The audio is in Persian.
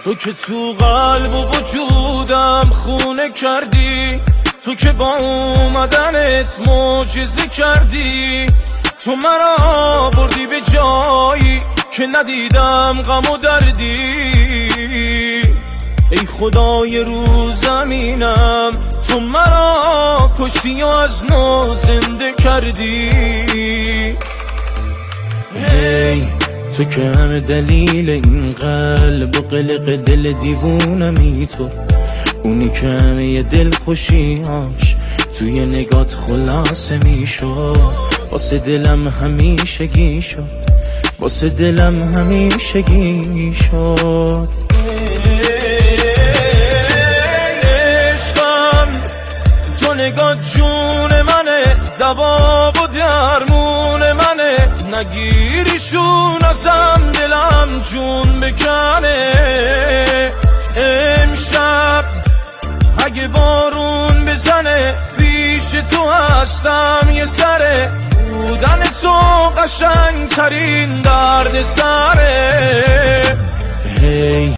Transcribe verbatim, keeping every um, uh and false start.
تو که تو قلب و وجودم خونه کردی، تو که با اومدنت معجزه کردی، تو مرا بردی به جایی که ندیدم غم و دردی. ای خدای رو زمینم، تو مرا کشتی و از نو زنده کردی. ای تو که همه دلیل این قلب و قلق دل دیوونمی، تو اونی که همه دل خوشیاش توی نگات خلاصه میشد. واسه دلم همیشگی شد، واسه دلم همیشگی شد. عشقم تو نگات جون منه، دوا و درمون منه، نگیریشون ازم دلم جون بکنه. امشب اگه بارون بزنه پیش تو هستم یه سره، بودن تو قشنگ ترین درد سره. hey.